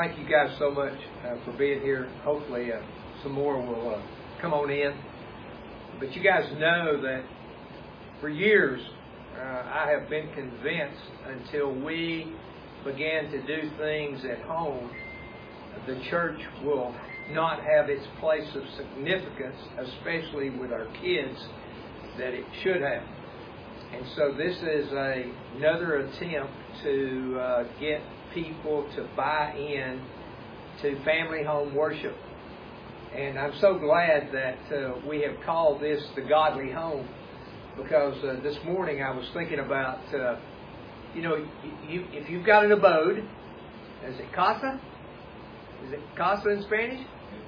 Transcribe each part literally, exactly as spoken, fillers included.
Thank you guys so much uh, for being here. Hopefully uh, some more will uh, come on in. But you guys know that for years uh, I have been convinced until we began to do things at home, the church will not have its place of significance, especially with our kids, that it should have. And so this is a, another attempt to uh, get people to buy in to family home worship. And I'm so glad that uh, we have called this the Godly Home, because uh, this morning I was thinking about, uh, you know, you, if you've got an abode, is it casa? Is it casa in Spanish?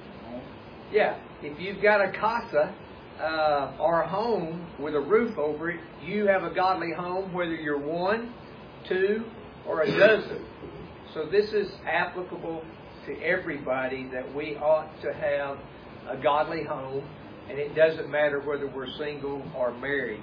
Yeah. If you've got a casa uh, or a home with a roof over it, you have a godly home, whether you're one, two, or a dozen. So this is applicable to everybody, that we ought to have a godly home, and it doesn't matter whether we're single or married.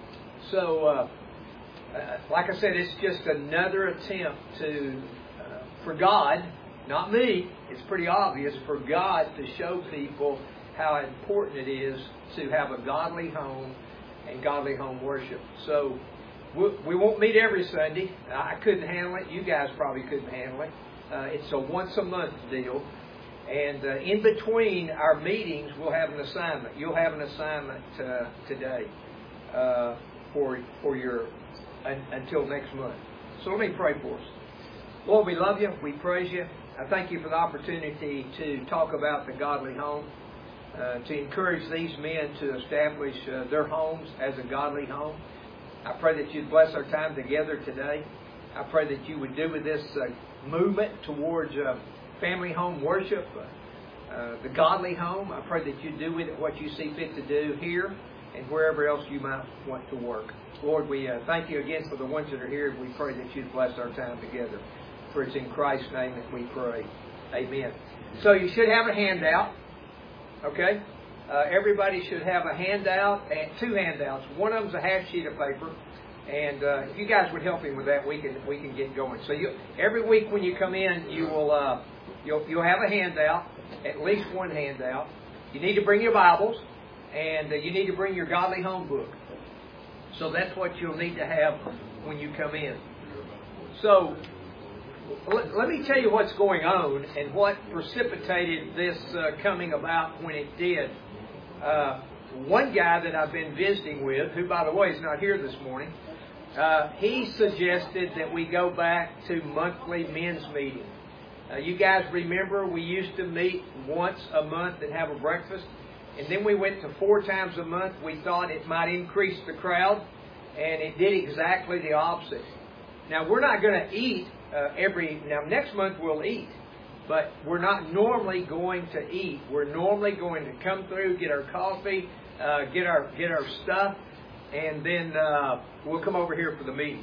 So, uh, uh, like I said, it's just another attempt to, uh, for God, not me, it's pretty obvious, for God to show people how important it is to have a godly home and godly home worship. So, we won't meet every Sunday. I couldn't handle it. You guys probably couldn't handle it. Uh, it's a once-a-month deal. And uh, in between our meetings, we'll have an assignment. You'll have an assignment uh, today uh, for for your un, until next month. So let me pray for us. Lord, we love you. We praise you. I thank you for the opportunity to talk about the godly home, uh, to encourage these men to establish uh, their homes as a godly home. I pray that you'd bless our time together today. I pray that you would do with this uh, movement towards uh, family home worship, uh, uh, the godly home. I pray that you'd do with it what you see fit to do here and wherever else you might want to work. Lord, we uh, thank you again for the ones that are here. We pray that you'd bless our time together. For it's in Christ's name that we pray. Amen. So you should have a handout. Okay? Uh, everybody should have a handout, and two handouts. One of them's a half sheet of paper, and uh, if you guys would help me with that, we can we can get going. So you, every week when you come in, you will uh, you'll you'll have a handout, at least one handout. You need to bring your Bibles, and uh, you need to bring your Godly Home book. So that's what you'll need to have when you come in. So let, let me tell you what's going on and what precipitated this uh, coming about when it did. Uh, one guy that I've been visiting with, who, by the way, is not here this morning, uh, he suggested that we go back to monthly men's meeting. Uh, you guys remember we used to meet once a month and have a breakfast, and then we went to four times a month. We thought it might increase the crowd, and it did exactly the opposite. Now, we're not going to eat uh, every... Now, next month we'll eat. But we're not normally going to eat. We're normally going to come through, get our coffee, uh, get our get our stuff, and then uh, we'll come over here for the meeting.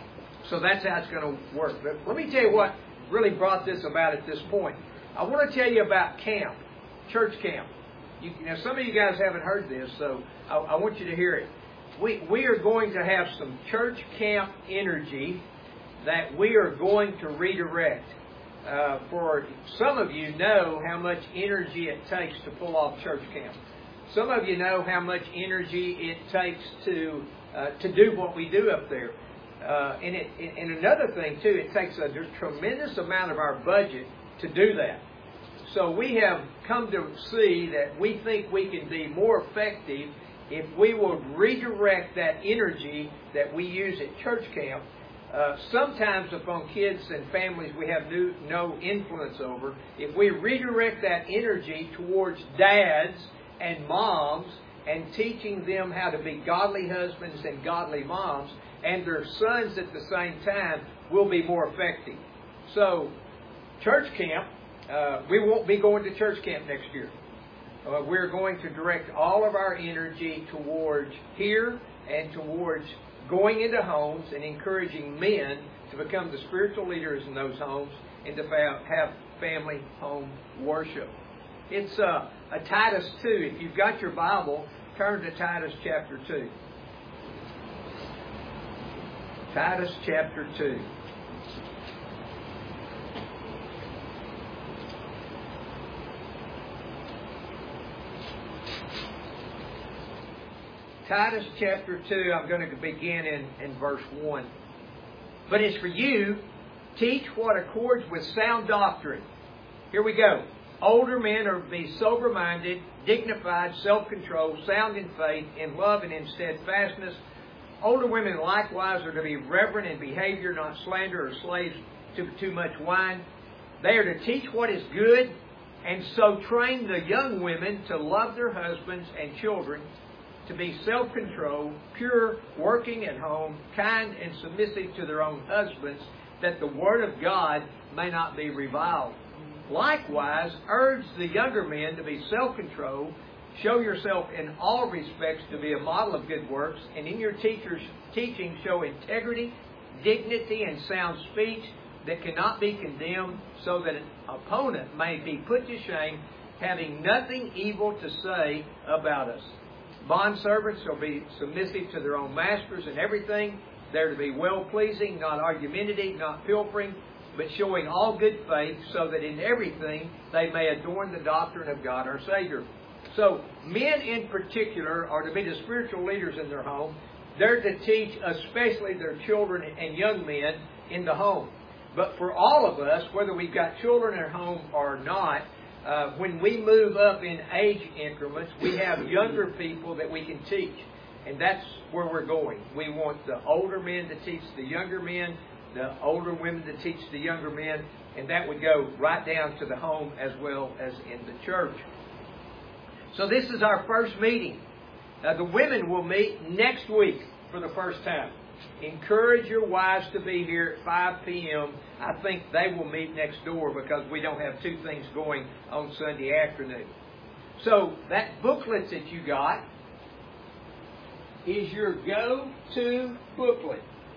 So that's how it's going to work. But let me tell you what really brought this about at this point. I want to tell you about camp, church camp. You, now, some of you guys haven't heard this, so I, I want you to hear it. We we are going to have some church camp energy that we are going to redirect. Uh, for some of you know how much energy it takes to pull off church camp. Some of you know how much energy it takes to uh, to do what we do up there. Uh, and, it, and another thing, too, it takes a tremendous amount of our budget to do that. So we have come to see that we think we can be more effective if we will redirect that energy that we use at church camp. Uh, sometimes upon kids and families we have no, no influence over. If we redirect that energy towards dads and moms and teaching them how to be godly husbands and godly moms and their sons at the same time, we'll be more effective. So, church camp, uh, we won't be going to church camp next year. Uh, we're going to direct all of our energy towards here and towards going into homes and encouraging men to become the spiritual leaders in those homes and to have family home worship. It's uh, a Titus two. If you've got your Bible, turn to Titus chapter two. Titus chapter two. Titus chapter two, I'm going to begin in, in verse one. But as for you, teach what accords with sound doctrine. Here we go. Older men are to be sober-minded, dignified, self-controlled, sound in faith, in love and in steadfastness. Older women likewise are to be reverent in behavior, not slander or slaves to too much wine. They are to teach what is good, and so train the young women to love their husbands and children, to be self-controlled, pure, working at home, kind and submissive to their own husbands, that the word of God may not be reviled. Likewise, urge the younger men to be self-controlled. Show yourself in all respects to be a model of good works, and in your teachers' teaching show integrity, dignity, and sound speech that cannot be condemned, so that an opponent may be put to shame, having nothing evil to say about us. Bondservants shall be submissive to their own masters in everything. They're to be well-pleasing, not argumentative, not pilfering, but showing all good faith, so that in everything they may adorn the doctrine of God our Savior. So, men in particular are to be the spiritual leaders in their home. They're to teach especially their children and young men in the home. But for all of us, whether we've got children at home or not, uh, when we move up in age increments, we have younger people that we can teach. And that's where we're going. We want the older men to teach the younger men, the older women to teach the younger men, and that would go right down to the home as well as in the church. So this is our first meeting. Uh, the women will meet next week for the first time. Encourage your wives to be here at five p.m. I think they will meet next door because we don't have two things going on Sunday afternoon. So that booklet that you got is your go-to booklet.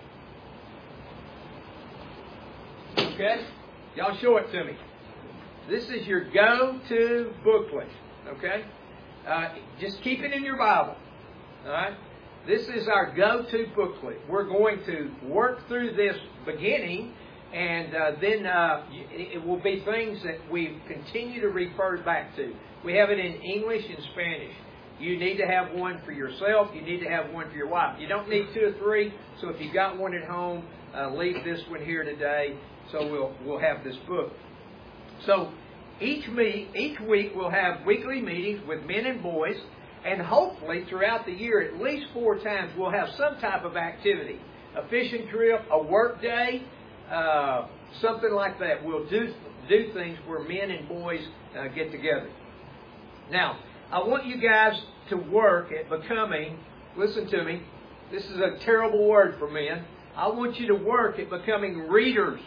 Okay? Y'all show it to me. This is your go-to booklet. Okay? Uh, just keep it in your Bible. All right? This is our go-to booklet. We're going to work through this beginning, and uh, then uh, it will be things that we continue to refer back to. We have it in English and Spanish. You need to have one for yourself. You need to have one for your wife. You don't need two or three, so if you've got one at home, uh, leave this one here today, so we'll we'll have this book. So each meet, each week we'll have weekly meetings with men and boys, and hopefully throughout the year, at least four times, we'll have some type of activity. A fishing trip, a work day, uh, something like that. We'll do, do things where men and boys uh, get together. Now, I want you guys to work at becoming, listen to me, this is a terrible word for men. I want you to work at becoming readers.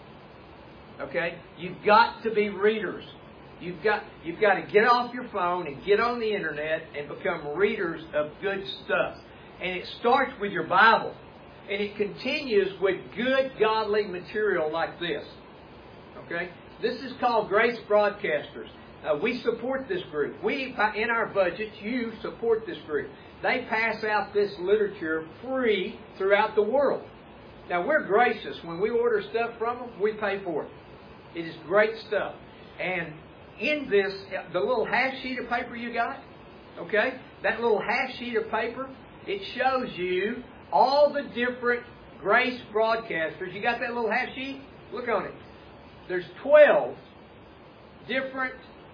Okay? You've got to be readers. You've got, you've got to get off your phone and get on the internet and become readers of good stuff. And it starts with your Bible. And it continues with good, godly material like this. Okay? This is called Grace Broadcasters. Uh, we support this group. We, in our budget, you support this group. They pass out this literature free throughout the world. Now, we're gracious. When we order stuff from them, we pay for it. It is great stuff. And in this, the little half sheet of paper you got, okay, that little half sheet of paper, it shows you all the different Grace Broadcasters. You got that little half sheet? Look on it. There's twelve different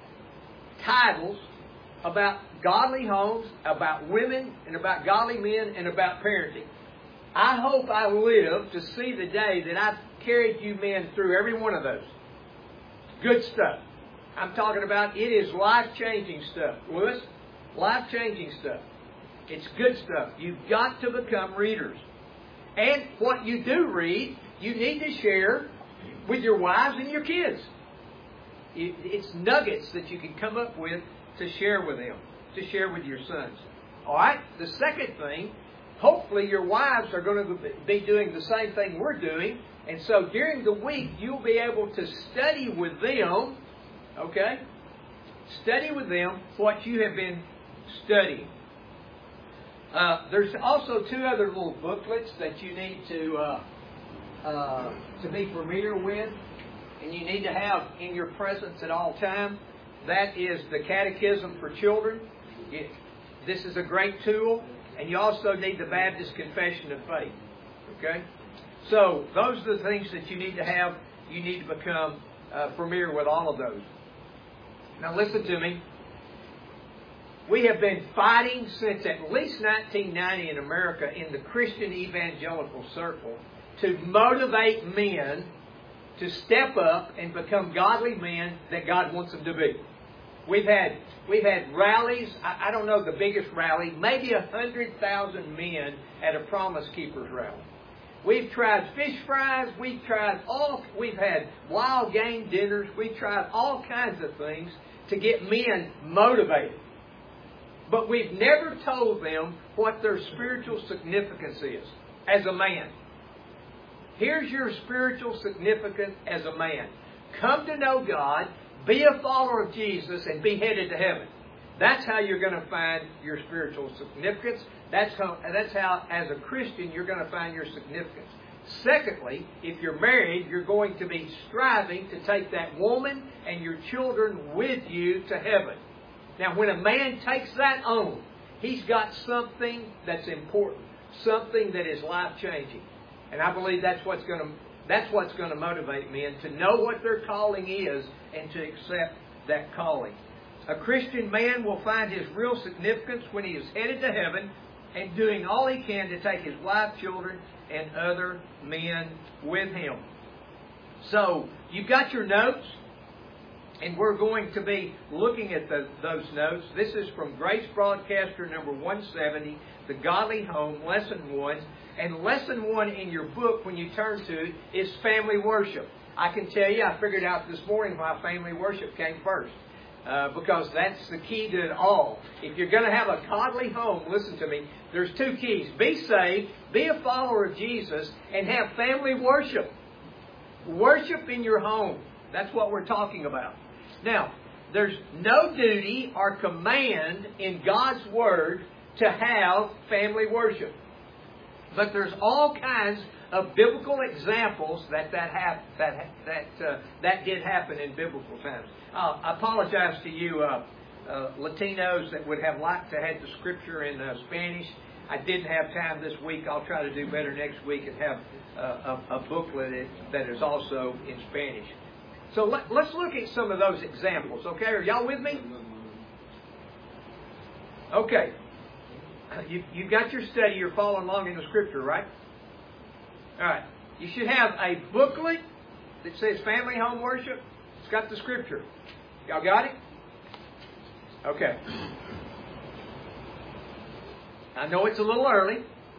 titles about godly homes, about women, and about godly men, and about parenting. I hope I live to see the day that I've carried you men through every one of those. Good stuff. I'm talking about, it is life-changing stuff. Louis, life-changing stuff. It's good stuff. You've got to become readers. And what you do read, you need to share with your wives and your kids. It's nuggets that you can come up with to share with them, to share with your sons. All right? The second thing, hopefully your wives are going to be doing the same thing we're doing. And so during the week, you'll be able to study with them, okay? Study with them what you have been studying. Uh, there's also two other little booklets that you need to uh, uh, to be familiar with, and you need to have in your presence at all time. That is the Catechism for Children. It, this is a great tool. and you also need the Baptist Confession of Faith. Okay? So, those are the things that you need to have. You need to become uh, familiar with all of those. Now, listen to me. We have been fighting since at least nineteen ninety in America in the Christian evangelical circle to motivate men to step up and become godly men that God wants them to be. We've had we've had rallies. I, I don't know the biggest rally, maybe a hundred thousand men at a Promise Keepers rally. We've tried fish fries. We've tried all. We've had wild game dinners. We've tried all kinds of things to get men motivated. But we've never told them what their spiritual significance is as a man. Here's your spiritual significance as a man. Come to know God, be a follower of Jesus, and be headed to heaven. That's how you're going to find your spiritual significance. That's how, that's how, as a Christian, you're going to find your significance. Secondly, if you're married, you're going to be striving to take that woman and your children with you to heaven. Now, when a man takes that on, he's got something that's important, something that is life-changing. And I believe that's what's going to that's what's going to motivate men to know what their calling is and to accept that calling. A Christian man will find his real significance when he is headed to heaven and doing all he can to take his wife, children, and other men with him. So, you've got your notes. And we're going to be looking at the, those notes. This is from Grace Broadcaster number one seventy, The Godly Home, Lesson one. And Lesson one in your book, when you turn to it, is family worship. I can tell you, I figured out this morning why family worship came first. Uh, because that's the key to it all. If you're going to have a godly home, listen to me, there's two keys. Be saved, be a follower of Jesus, and have family worship. Worship in your home. That's what we're talking about. Now, there's no duty or command in God's Word to have family worship. But there's all kinds of biblical examples that that hap- that that uh, that did happen in biblical times. Uh, I apologize to you uh, uh, Latinos that would have liked to have the scripture in uh, Spanish. I didn't have time this week. I'll try to do better next week and have uh, a, a booklet that is also in Spanish. So let, let's look at some of those examples, okay? Are y'all with me? Okay. You, you've got your study. You're following along in the Scripture, right? All right. You should have a booklet that says Family Home Worship. It's got the Scripture. Y'all got it? Okay. I know it's a little early.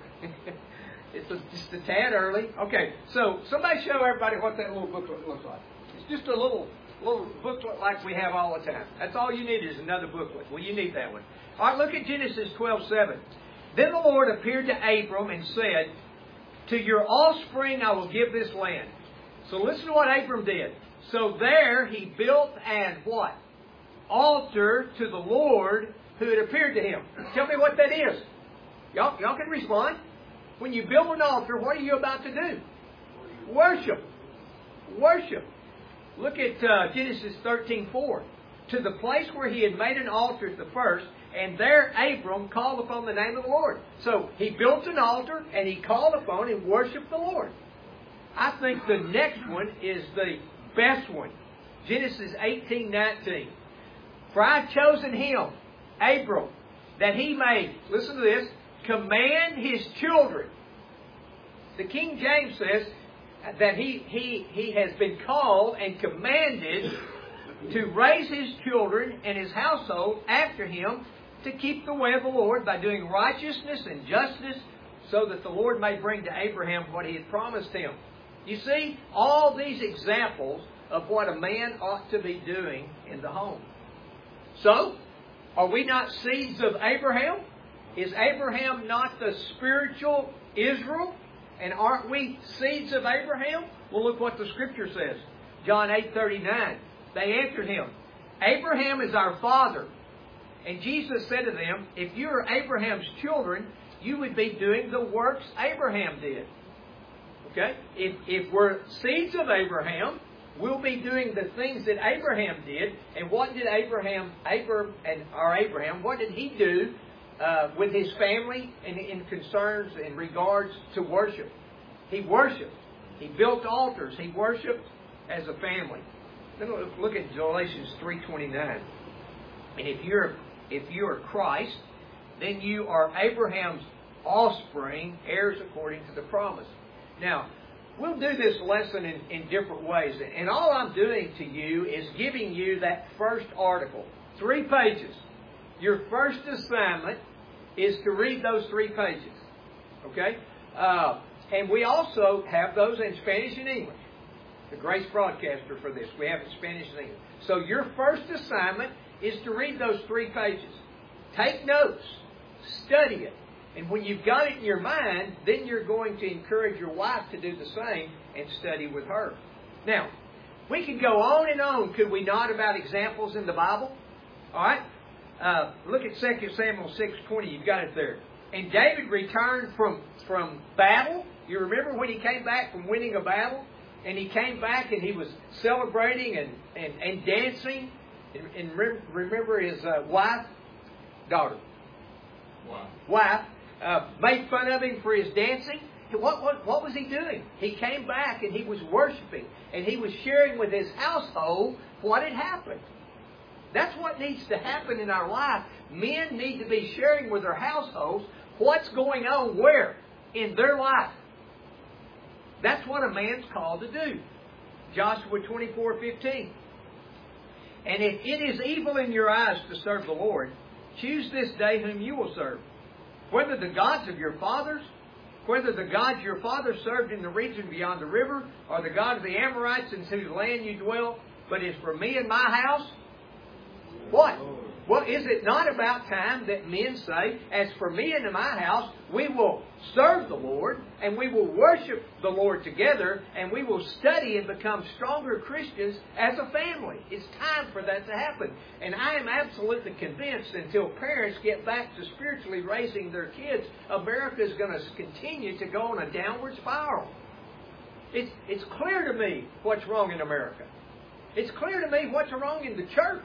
It's a, just a tad early. Okay. So somebody show everybody what that little booklet looks like. Just a little little booklet like we have all the time. That's all you need is another booklet. Well, you need that one. All right, look at Genesis twelve seven. Then the Lord appeared to Abram and said, "To your offspring I will give this land." So listen to what Abram did. So there he built an what? Altar to the Lord who had appeared to him. Tell me what that is. Y'all, y'all can respond. When you build an altar, what are you about to do? Worship. Worship. Look at uh, Genesis thirteen four. To the place where he had made an altar at the first, and there Abram called upon the name of the Lord. So he built an altar, and he called upon and worshipped the Lord. I think the next one is the best one. Genesis eighteen nineteen. For I have chosen him, Abram, that he may, listen to this, command his children. The King James says that he, he, he has been called and commanded to raise his children and his household after him to keep the way of the Lord by doing righteousness and justice, so that the Lord may bring to Abraham what he had promised him. You see, all these examples of what a man ought to be doing in the home. So, are we not seeds of Abraham? Is Abraham not the spiritual Israel? And aren't we seeds of Abraham? Well, look what the Scripture says. John eight thirty-nine. They answered him, "Abraham is our father." And Jesus said to them, "If you are Abraham's children, you would be doing the works Abraham did." Okay? If, if we're seeds of Abraham, we'll be doing the things that Abraham did. And what did Abraham, Abraham and our Abraham, what did he do uh, with his family in, in concerns in regards to worship. He worshiped. He built altars. He worshiped as a family. Then look at Galatians three twenty-nine. And if you're if you are Christ, then you are Abraham's offspring, heirs according to the promise. Now, we'll do this lesson in, in different ways. And all I'm doing to you is giving you that first article. Three pages. Your first assignment is to read those three pages. Okay? Uh, and we also have those in Spanish and English. The Grace Broadcaster for this. We have it in Spanish and English. So your first assignment is to read those three pages. Take notes. Study it. And when you've got it in your mind, then you're going to encourage your wife to do the same and study with her. Now, we could go on and on, could we not, about examples in the Bible? All right? Uh, look at Second Samuel six twenty. You've got it there. And David returned from, from battle. You remember when he came back from winning a battle? And he came back and he was celebrating and, and, and dancing. And, and re- remember his uh, wife? Daughter. Wow. Wife. Uh, made fun of him for his dancing. What, what, what was he doing? He came back and he was worshiping. And he was sharing with his household what had happened. That's what needs to happen in our life. Men need to be sharing with their households what's going on where? In their life. That's what a man's called to do. Joshua twenty-four fifteen. And if it is evil in your eyes to serve the Lord, choose this day whom you will serve. Whether the gods of your fathers, whether the gods your fathers served in the region beyond the river, or the God of the Amorites in whose land you dwell, but as for me and my house, what? Well, is it not about time that men say, as for me and my house, we will serve the Lord, and we will worship the Lord together, and we will study and become stronger Christians as a family? It's time for that to happen. And I am absolutely convinced until parents get back to spiritually raising their kids, America is going to continue to go on a downward spiral. It's, it's clear to me what's wrong in America. It's clear to me what's wrong in the church.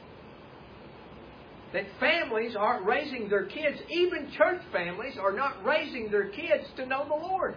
That families aren't raising their kids, even church families are not raising their kids to know the Lord.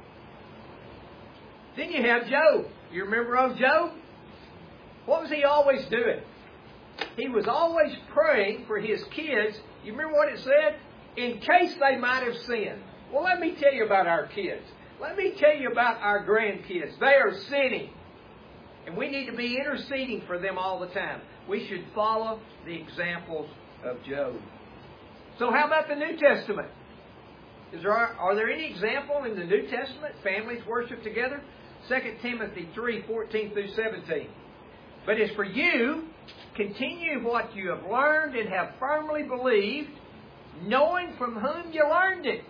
Then you have Job. You remember old Job? What was he always doing? He was always praying for his kids. You remember what it said? In case they might have sinned. Well, let me tell you about our kids. Let me tell you about our grandkids. They are sinning. And we need to be interceding for them all the time. We should follow the examples of Job. So how about the New Testament? Is there, are there any example in the New Testament? Families worship together? Second Timothy three fourteen through seventeen. But as for you, continue what you have learned and have firmly believed, knowing from whom you learned it.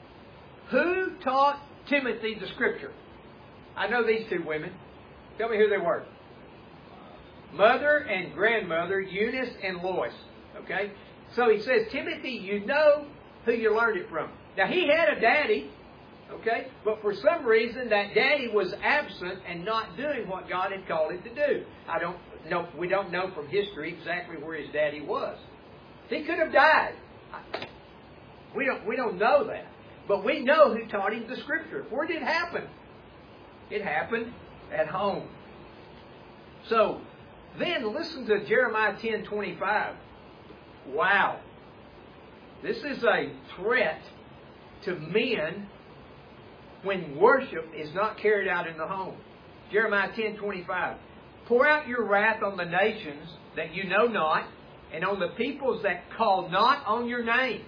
Who taught Timothy the Scripture? I know these two women. Tell me who they were. Mother and grandmother, Eunice and Lois. Okay? So he says, Timothy, you know who you learned it from. Now, he had a daddy. Okay? But for some reason, that daddy was absent and not doing what God had called him to do. I don't know. We don't know from history exactly where his daddy was. He could have died. We don't, we don't know that. But we know who taught him the Scripture. Where did it happen? It happened at home. So, then listen to Jeremiah ten twenty-five. Wow. This is a threat to men when worship is not carried out in the home. Jeremiah ten twenty-five. Pour out your wrath on the nations that you know not, and on the peoples that call not on your name.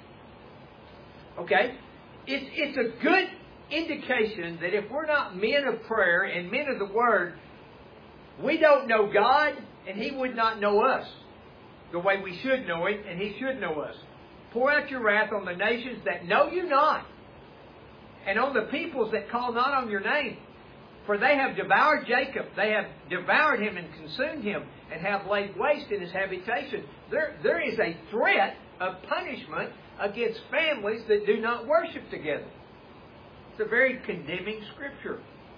Okay? It's, it's a good indication that if we're not men of prayer and men of the Word, we don't know God, and He would not know us the way we should know Him, and He should know us. Pour out your wrath on the nations that know you not, and on the peoples that call not on your name. For they have devoured Jacob, they have devoured him and consumed him, and have laid waste in his habitation. There, there is a threat of punishment against families that do not worship together. It's a very condemning scripture.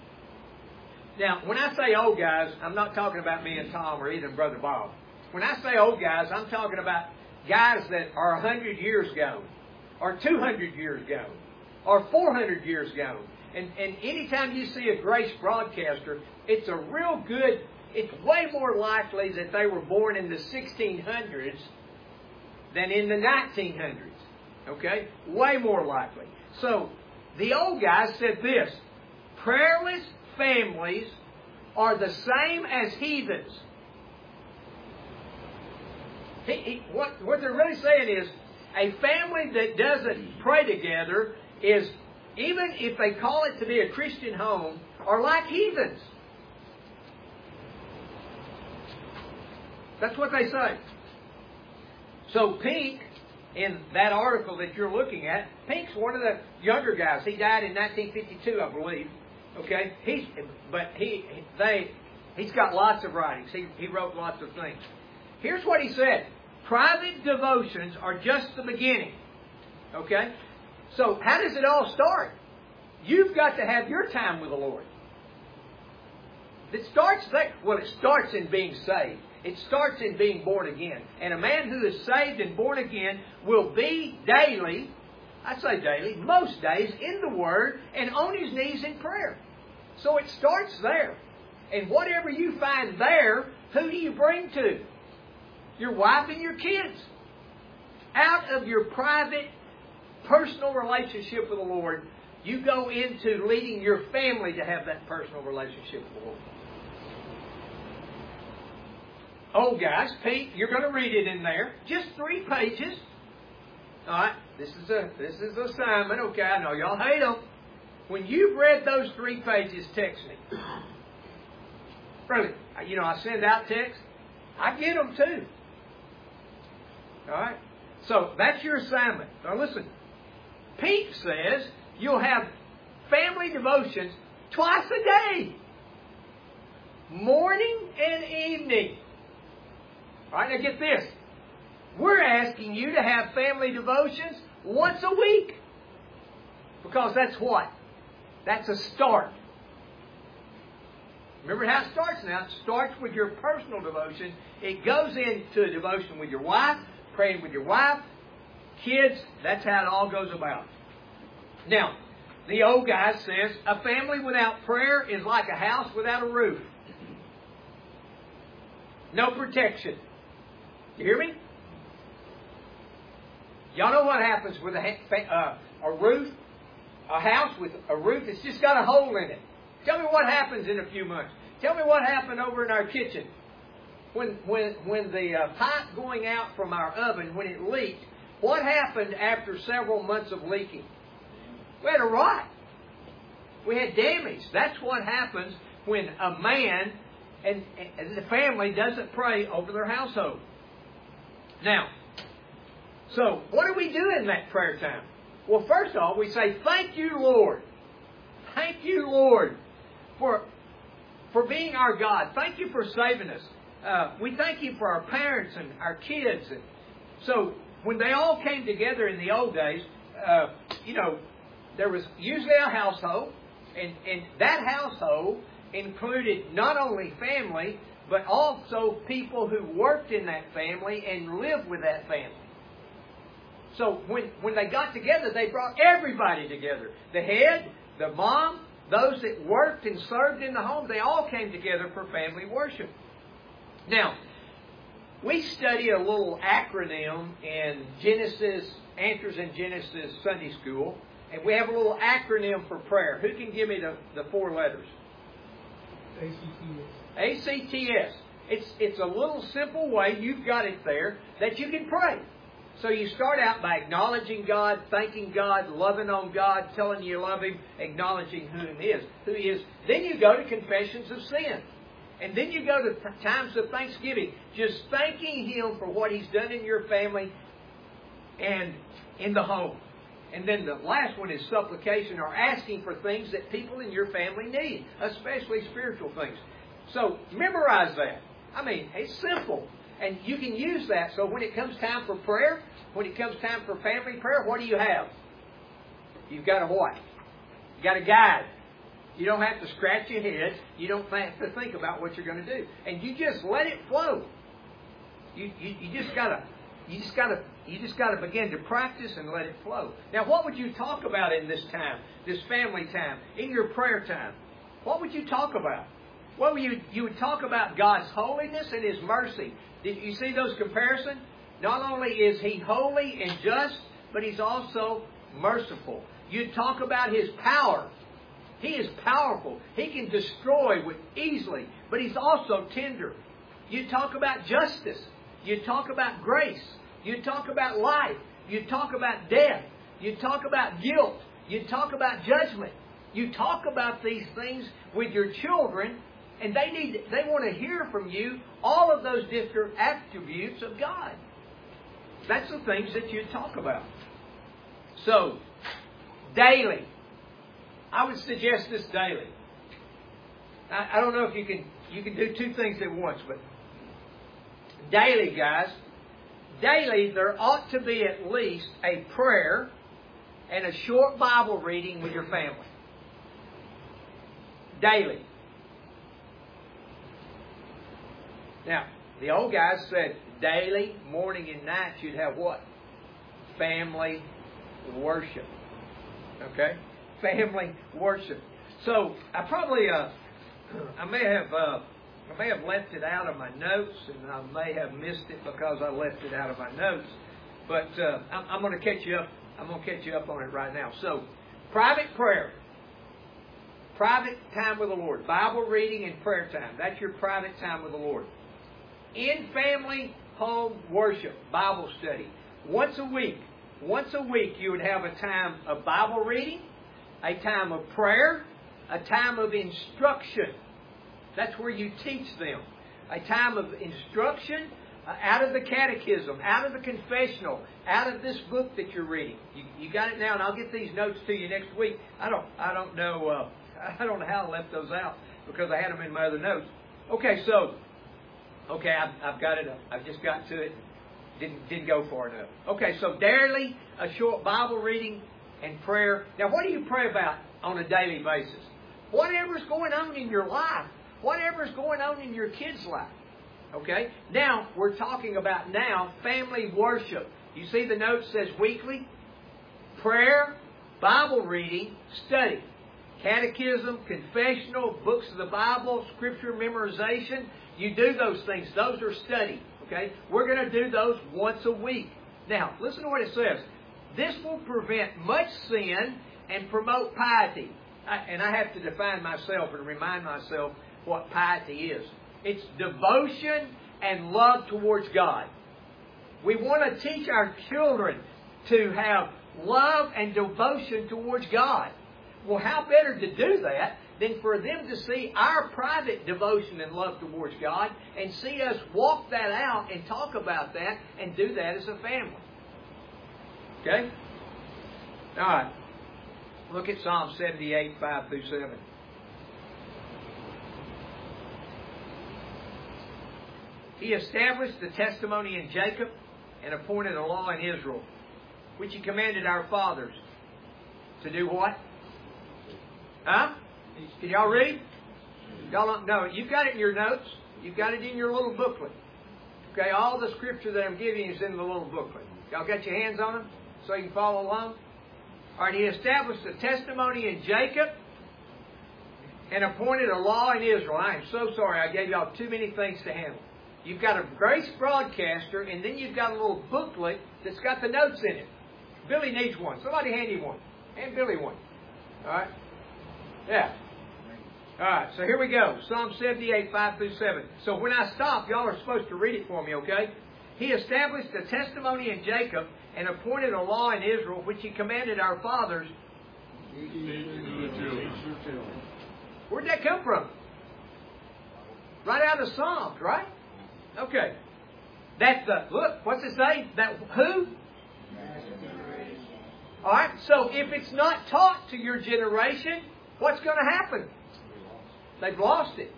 Now, when I say old guys, I'm not talking about me and Tom or even Brother Bob. When I say old guys, I'm talking about guys that are one hundred years gone, or two hundred years gone, or four hundred years gone. And, and anytime you see a Grace broadcaster, it's a real good, it's way more likely that they were born in the sixteen hundreds than in the nineteen hundreds. Okay? Way more likely. So, the old guy said this, prayerless families are the same as heathens. He, he, what, what they're really saying is, a family that doesn't pray together is, even if they call it to be a Christian home, are like heathens. That's what they say. So Pink, in that article that you're looking at, Pink's one of the younger guys. He died in nineteen fifty-two, I believe. Okay, he's but he they he's got lots of writings. He he wrote lots of things. Here's what he said: private devotions are just the beginning. Okay, so how does it all start? You've got to have your time with the Lord. It starts there. Well, it starts in being saved. It starts in being born again. And a man who is saved and born again will be daily, I say daily, most days in the Word and on his knees in prayer. So it starts there. And whatever you find there, who do you bring to? Your wife and your kids. Out of your private, personal relationship with the Lord, you go into leading your family to have that personal relationship with the Lord. Oh, guys, Pete, you're going to read it in there. Just three pages. All right, this is a this is an assignment. Okay, I know y'all hate them. When you've read those three pages, text me. Really, you know, I send out texts. I get them too. All right, so that's your assignment. Now listen, Pete says you'll have family devotions twice a day, morning and evening. All right, now get this. We're asking you to have family devotions once a week. Because that's what? That's a start. Remember how it starts now. It starts with your personal devotion. It goes into a devotion with your wife, praying with your wife, kids. That's how it all goes about. Now, the old guy says, a family without prayer is like a house without a roof. No protection. You hear me? Y'all know what happens with a, uh, a roof? A house with a roof that's just got a hole in it. Tell me what happens in a few months. Tell me what happened over in our kitchen. When, when, when the uh, pipe going out from our oven, when it leaked, what happened after several months of leaking? We had a rot. We had damage. That's what happens when a man and, and the family doesn't pray over their household. Now, so what do we do in that prayer time? Well, first of all, we say, thank you, Lord. Thank you, Lord, for, for being our God. Thank you for saving us. Uh, we thank you for our parents and our kids. And so when they all came together in the old days, uh, you know, there was usually a household, and, and that household included not only family, but also people who worked in that family and lived with that family. So when, when they got together, they brought everybody together. The head, the mom, those that worked and served in the home, they all came together for family worship. Now, we study a little acronym in Genesis, Answers in Genesis Sunday School, and we have a little acronym for prayer. Who can give me the, the four letters? A C T S. A C T S. It's, it's a little simple way, you've got it there, that you can pray. So you start out by acknowledging God, thanking God, loving on God, telling you love Him, acknowledging who He is. Who He is. Then you go to confessions of sin. And then you go to times of thanksgiving, just thanking Him for what He's done in your family and in the home. And then the last one is supplication, or asking for things that people in your family need, especially spiritual things. So memorize that. I mean, it's simple. And you can use that. So when it comes time for prayer, when it comes time for family prayer, what do you have? You've got a what? You've got a guide. You don't have to scratch your head. You don't have to think about what you're going to do. And you just let it flow. You, you, you just got to You just got to you just got to begin to practice and let it flow. Now, what would you talk about in this time, this family time, in your prayer time? What would you talk about? Well, you you would talk about God's holiness and His mercy. Did you see those comparisons? Not only is He holy and just, but He's also merciful. You'd talk about His power. He is powerful. He can destroy with easily, but He's also tender. You talk about justice. You talk about grace. You talk about life. You talk about death. You talk about guilt. You talk about judgment. You talk about these things with your children, and they need they want to hear from you all of those different attributes of God. That's the things that you talk about. So, daily. I would suggest this daily. I, I don't know if you can you can do two things at once, but daily, guys, daily there ought to be at least a prayer and a short Bible reading with your family. Daily. Now, the old guys said daily, morning and night, you'd have what? Family worship. Okay? Family worship. So, I probably, uh, I may have, uh, I may have left it out of my notes, and I may have missed it because I left it out of my notes. But uh, I'm, I'm going to catch you up. I'm going to catch you up on it right now. So, private prayer, private time with the Lord, Bible reading and prayer time. That's your private time with the Lord. In family home worship, Bible study, once a week. Once a week, you would have a time of Bible reading, a time of prayer, a time of instruction. That's where you teach them. A time of instruction uh, out of the catechism, out of the confessional, out of this book that you're reading. You, you got it now, and I'll get these notes to you next week. I don't, I don't know, uh, I don't know how I left those out because I had them in my other notes. Okay, so, okay, I've, I've got it. I've just got to it. Didn't didn't go far enough. Okay, so daily, a short Bible reading and prayer. Now, what do you pray about on a daily basis? Whatever's going on in your life. Whatever's going on in your kid's life. Okay? Now, we're talking about now family worship. You see the note says weekly? Prayer, Bible reading, study. Catechism, confessional, books of the Bible, scripture memorization. You do those things. Those are study. Okay? We're going to do those once a week. Now, listen to what it says. This will prevent much sin and promote piety. I, and I have to define myself and remind myself what piety is. It's devotion and love towards God. We want to teach our children to have love and devotion towards God. Well, how better to do that than for them to see our private devotion and love towards God and see us walk that out and talk about that and do that as a family. Okay? All right. Look at Psalm seventy-eight, five through seven. He established the testimony in Jacob and appointed a law in Israel, which He commanded our fathers to do what? Huh? Can y'all read? Y'all don't know it. You've got it in your notes. You've got it in your little booklet. Okay, all the scripture that I'm giving you is in the little booklet. Y'all got your hands on them so you can follow along? All right, He established a testimony in Jacob and appointed a law in Israel. I am so sorry I gave y'all too many things to handle. You've got a Grace broadcaster, and then you've got a little booklet that's got the notes in it. Billy needs one. Somebody hand him one. Hand Billy one. All right? Yeah. All right, so here we go. Psalm seventy-eight, five through seven. So when I stop, y'all are supposed to read it for me, okay? He established a testimony in Jacob and appointed a law in Israel, which He commanded our fathers. Where'd that come from? Right out of the Psalms, right? Okay. That's the, look, what's it say? That who? All right, so if it's not taught to your generation, what's going to happen? They've lost it.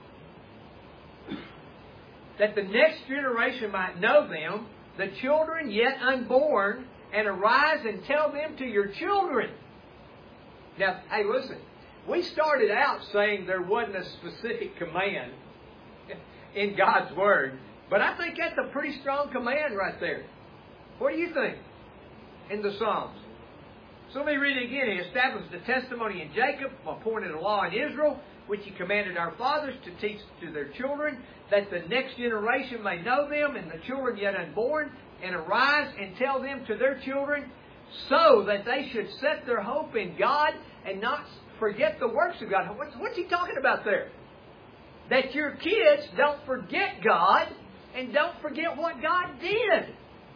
That the next generation might know them, the children yet unborn, and arise and tell them to your children. Now, hey, listen. We started out saying there wasn't a specific command in God's Word, but I think that's a pretty strong command right there. What do you think in the Psalms? So let me read it again. He established the testimony in Jacob, appointed a law in Israel, which He commanded our fathers to teach to their children, that the next generation may know them, and the children yet unborn, and arise and tell them to their children, so that they should set their hope in God and not forget the works of God. What's, what's He talking about there? That your kids don't forget God and don't forget what God did.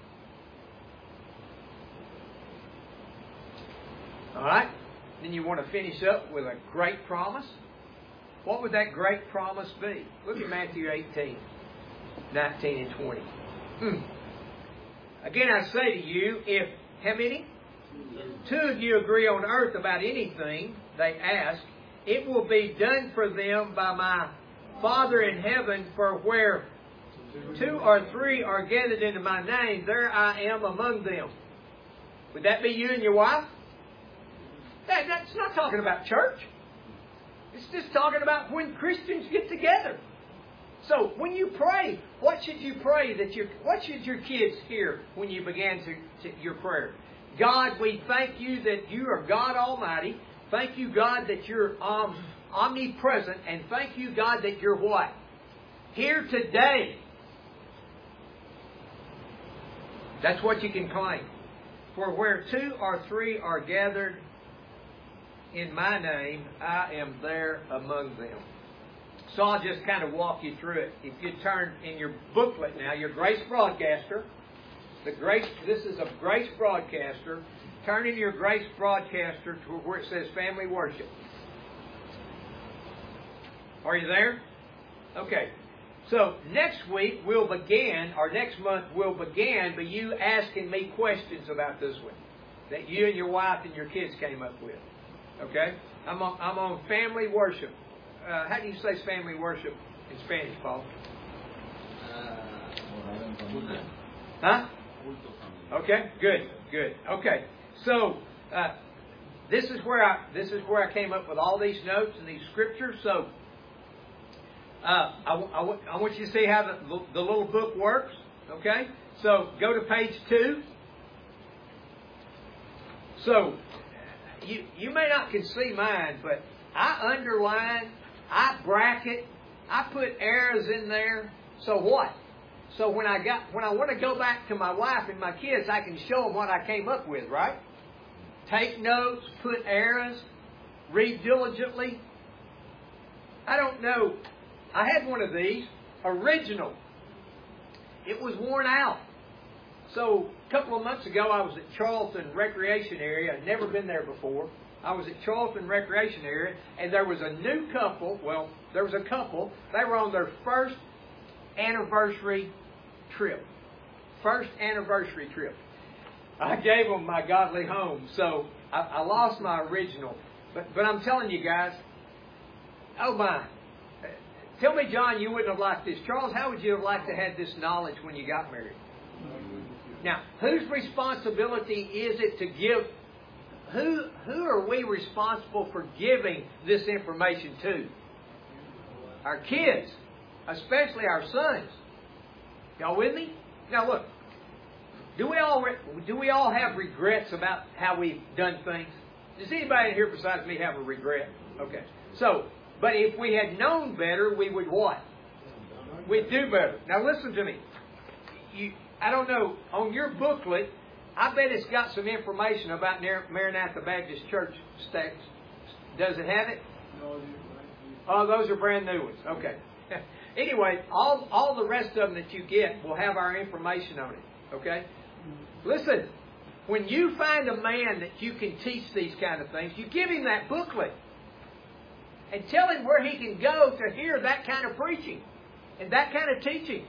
All right? Then you want to finish up with a great promise. What would that great promise be? Look at Matthew eighteen, nineteen and twenty. Hmm. Again, I say to you, if, how many? Two of you agree on earth about anything they ask, it will be done for them by my Father in heaven, for where two or three are gathered into my name, there I am among them. Would that be you and your wife? That, that's not talking about church. It's just talking about when Christians get together. So when you pray, what should you pray that your what should your kids hear when you begin to, to your prayer? God, we thank you that you are God Almighty. Thank you, God, that you're um, omnipresent. And thank you, God, that you're what? Here today. That's what you can claim. For where two or three are gathered in my name, I am there among them. So I'll just kind of walk you through it. If you turn in your booklet now, your Grace Broadcaster, the Grace, this is a Grace Broadcaster. Turn in your Grace Broadcaster to where it says Family Worship. Are you there? Okay. So next week we'll begin, or next month we'll begin by you asking me questions about this one that you and your wife and your kids came up with. Okay? I'm on, I'm on family worship. Uh, how do you say family worship in Spanish, Paul? Huh? Okay, good, good. Okay, so uh, this is where I this is where I came up with all these notes and these scriptures. So uh, I, I, I want you to see how the, the little book works. Okay, so go to page two. So you you may not can see mine, but I underline, I bracket, I put arrows in there. So what? So when I got when I want to go back to my wife and my kids, I can show them what I came up with, right? Take notes, put arrows, read diligently. I don't know. I had one of these, original. It was worn out. So a couple of months ago, I was at Charlton Recreation Area. I'd never been there before. I was at Charlton Recreation Area, and there was a new couple. Well, there was a couple. They were on their first anniversary trip. First anniversary trip. I gave them my godly home, so I, I lost my original. But but I'm telling you guys, oh my. Tell me, John, you wouldn't have liked this. Charles, how would you have liked to have this knowledge when you got married? Now, whose responsibility is it to give? Who who are we responsible for giving this information to? Our kids, especially our sons. Y'all with me? Now look, do we all do we all have regrets about how we've done things? Does anybody in here besides me have a regret? Okay. So, but if we had known better, we would what? We'd do better. Now listen to me. You, I don't know, on your booklet, I bet it's got some information about Maranatha Baptist Church stacks. Does it have it? Oh, those are brand new ones. Okay. Anyway, all, all the rest of them that you get will have our information on it. Okay? Listen, when you find a man that you can teach these kind of things, you give him that booklet. And tell him where he can go to hear that kind of preaching and that kind of teaching.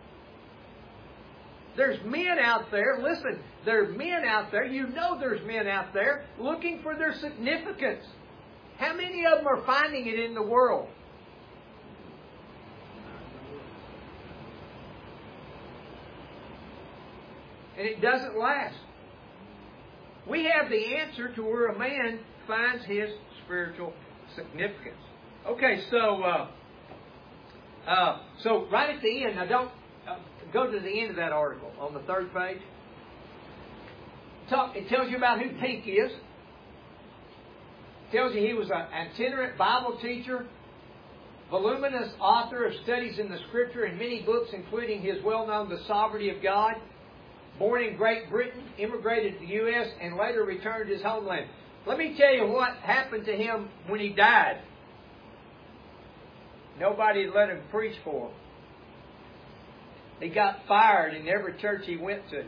There's men out there, listen, there are men out there, you know there's men out there looking for their significance. How many of them are finding it in the world? And it doesn't last. We have the answer to where a man finds his spiritual significance. Okay, so uh, uh, so right at the end, now don't uh, go to the end of that article on the third page. talk, it tells you about who Pink is. It tells you he was an itinerant Bible teacher, voluminous author of studies in the Scripture and many books, including his well-known The Sovereignty of God. Born in Great Britain, immigrated to the U S, and later returned to his homeland. Let me tell you what happened to him when he died. Nobody let him preach for him. He got fired in every church he went to.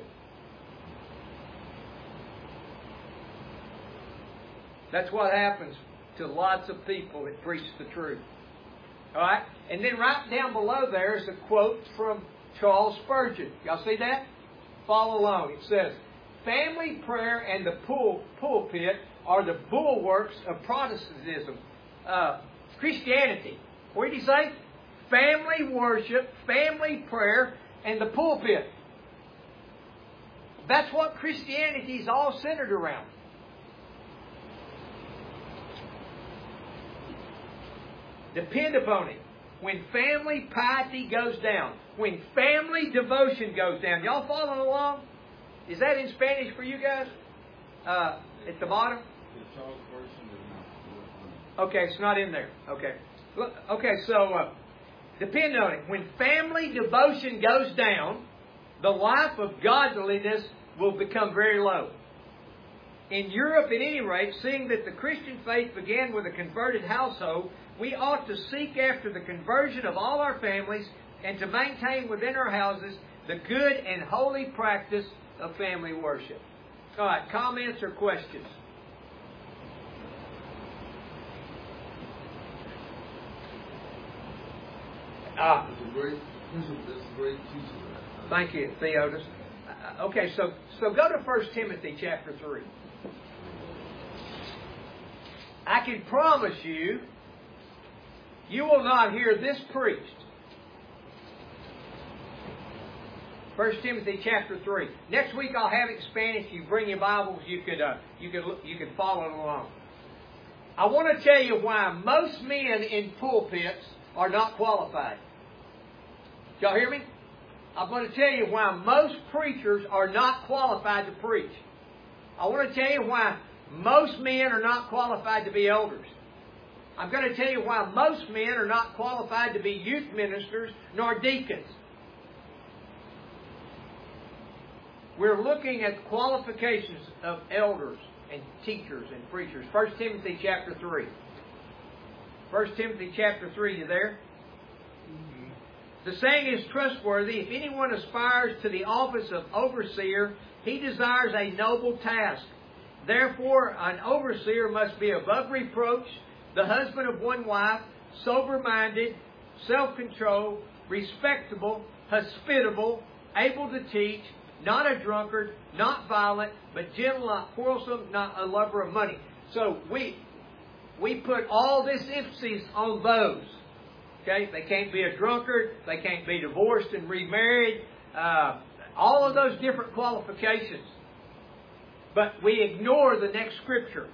That's what happens to lots of people that preach the truth. All right? And then right down below there is a quote from Charles Spurgeon. Y'all see that? Follow along. It says, family prayer and the pul- pulpit are the bulwarks of Protestantism. Uh, Christianity. What did he say? Family worship, family prayer, and the pulpit. That's what Christianity is all centered around. Depend upon it. When family piety goes down, when family devotion goes down, y'all following along? Is that in Spanish for you guys? Uh, at the bottom? Okay, it's not in there. Okay. Look, okay, so uh, depend on it. When family devotion goes down, the life of godliness will become very low. In Europe, at any rate, seeing that the Christian faith began with a converted household, we ought to seek after the conversion of all our families and to maintain within our houses the good and holy practice of family worship. All right, comments or questions? Ah. It's a great, it's a great teaching. Thank you, Theodos. Uh, okay, so so go to First Timothy chapter three. I can promise you, you will not hear this preached. First Timothy chapter three. Next week I'll have it in Spanish. You bring your Bibles. You could uh, you could you could follow along. I want to tell you why most men in pulpits are not qualified. Y'all hear me? I'm going to tell you why most preachers are not qualified to preach. I want to tell you why most men are not qualified to be elders. I'm going to tell you why most men are not qualified to be youth ministers nor deacons. We're looking at qualifications of elders and teachers and preachers. First Timothy chapter three. First Timothy chapter three, you there? The saying is trustworthy. If anyone aspires to the office of overseer, he desires a noble task. Therefore, an overseer must be above reproach, the husband of one wife, sober-minded, self-controlled, respectable, hospitable, able to teach, not a drunkard, not violent, but gentle, not quarrelsome, not a lover of money. So we we put all this emphasis on those. Okay, they can't be a drunkard, they can't be divorced and remarried, uh, all of those different qualifications. But we ignore the next scripture.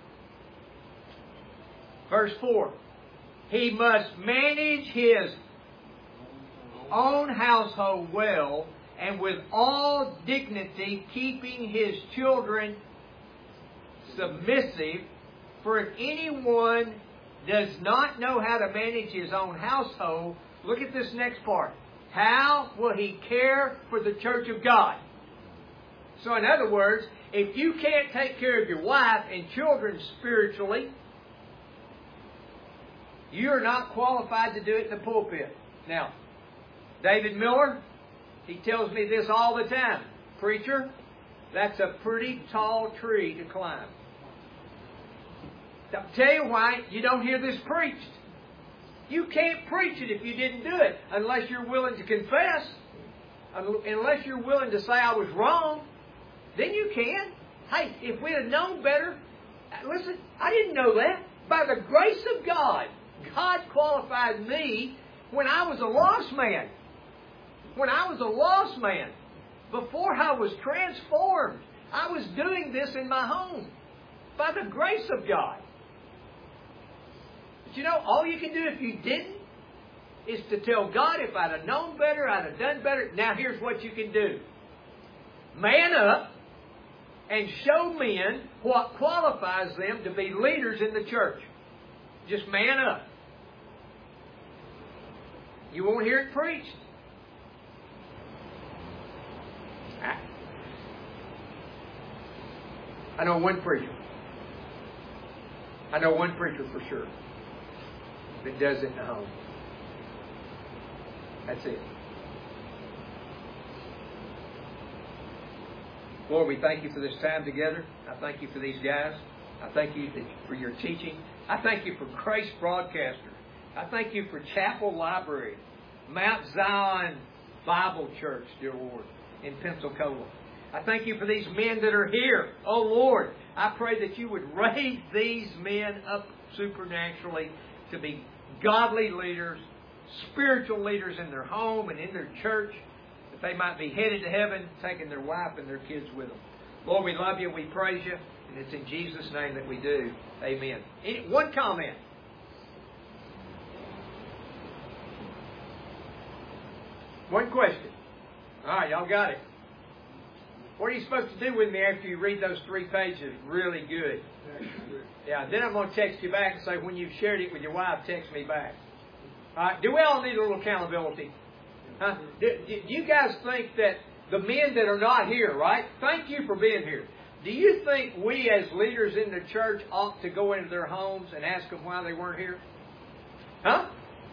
Verse four. He must manage his own household well and with all dignity, keeping his children submissive. For if anyone does not know how to manage his own household, look at this next part. How will he care for the church of God? So in other words, if you can't take care of your wife and children spiritually, you're not qualified to do it in the pulpit. Now, David Miller, he tells me this all the time. Preacher, that's a pretty tall tree to climb. I'll tell you why you don't hear this preached. You can't preach it if you didn't do it unless you're willing to confess. Unless you're willing to say I was wrong, then you can. Hey, if we'd have known better, listen, I didn't know that. By the grace of God, God qualified me when I was a lost man. When I was a lost man, before I was transformed, I was doing this in my home. By the grace of God. But you know, all you can do if you didn't is to tell God, if I'd have known better, I'd have done better. Now here's what you can do. Man up and show men what qualifies them to be leaders in the church. Just man up. You won't hear it preached. I know one preacher. I know one preacher for sure that does it in the home. That's it. Lord, we thank you for this time together. I thank you for these guys. I thank you for your teaching. I thank you for Grace Broadcasters. I thank you for Chapel Library, Mount Zion Bible Church, dear Lord, in Pensacola. I thank you for these men that are here. Oh, Lord, I pray that you would raise these men up supernaturally to be godly leaders, spiritual leaders in their home and in their church, that they might be headed to heaven, taking their wife and their kids with them. Lord, we love you, we praise you, and it's in Jesus' name that we do. Amen. Any, one comment. One question. All right, y'all got it. What are you supposed to do with me after you read those three pages? Really good. Yeah, then I'm going to text you back and say, when you've shared it with your wife, text me back. All right, do we all need a little accountability? Huh? Do, do you guys think that the men that are not here, right? Thank you for being here. Do you think we as leaders in the church ought to go into their homes and ask them why they weren't here? Huh?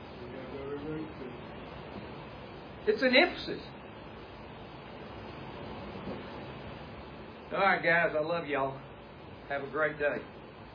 It's an emphasis. All right, guys, I love y'all. Have a great day.